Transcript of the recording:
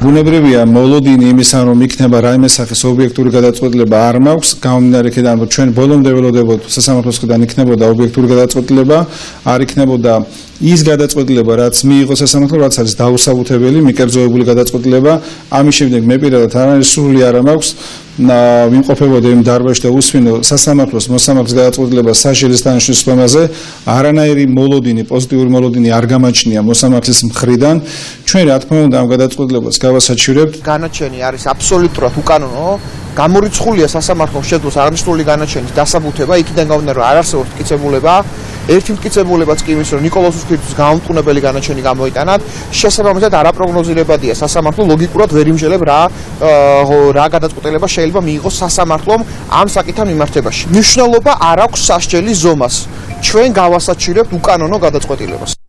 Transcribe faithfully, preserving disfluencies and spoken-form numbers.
ბუნებრივია მოლოდინი იმისა რომ იქნება რაიმე სახის ობიექტური გადაწყვეტილება არ მაქვს გამომდინარე იქედან რომ ჩვენ ბოლომდე ველოდებოდ სასამართლოს მხრიდან იქნებოდა ობიექტური გადაწყვეტილება არ იქნებოდა ის გადაწყვეტილება რაც მიიღო სასამართლომ რაც არის დაუსაბუთებელი მიკერძოებული გადაწყვეტილება ამის შემდეგ მე პირადად არანაირი სურვილი არ მაქვს ვიმყოფებოდა იმ დარბაზში და უსვინო სასამართლოს მოსამართლის გადაწყვეტილებას საშელის თანაშმის სხდომაზე არანაირი მოლოდინი პოზიტიური მოლოდინი არ გამაჩნია მოსამართლის მხრიდან ჩვენ რა თქმა უნდა ამ გადაწყვეტილებას გავასაჩივრებთ განაჩენი არის აბსოლუტურად უკანონო გამორიცხულია სასამართლოს შეძლოს აღნიშნული განაჩენის დასაბუთება იქიდან გამომდინარე რომ არ არსებობს მტკიცებულება ერთი მტკიცებულებაც კი იმის რომ ნიკოლოზ უსქირთვის გამომტყუნებელი განაჩენი გამოიტანათ შესაბამისად არაპროგნოზირებადია სასამართლო ლოგიკურად ვერ იმჟელებ რა რა გადაწყვეტილება შეიძლება მიიღოს სასამართლომ ამ საკითხთან მიმართებაში მნიშვნელობა არ აქვს სასჯელის ზომას ჩვენ გავასაჩივრებთ უკანონო გადაწყვეტილებას